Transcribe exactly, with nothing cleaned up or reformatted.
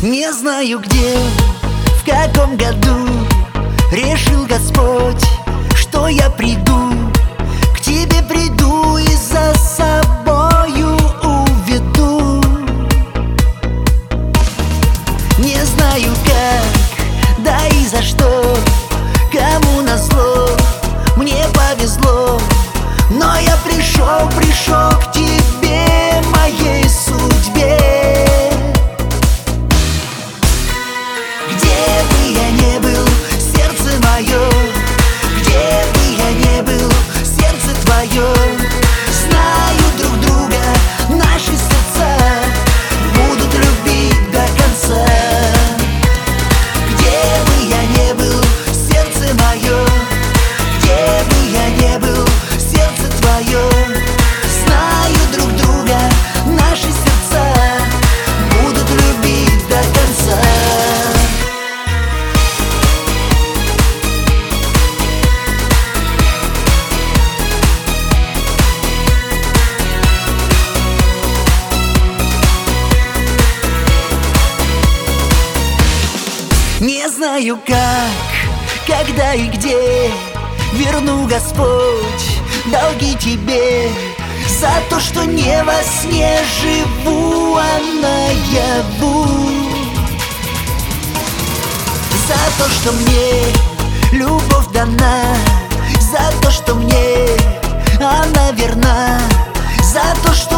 Не знаю где, в каком году решил Господь, что я приду, к тебе приду и за собою уведу. Не знаю как, да и за что, кому назло, мне повезло, но я пришел, пришел к тебе, моей судьбе. Где бы я не был, сердце мое, где бы я не был, сердце твое, знаю друг друга, наши сердца будут любить до конца. Где бы я не был, сердце мое, где бы я не был, сердце твое, знаю друг друга, наши сердца будут любить до конца. Не знаю как, когда и где верну, Господь, долги тебе за то, что не во сне живу, а наяву. За то, что мне любовь дана, за то, что мне она верна, за то, что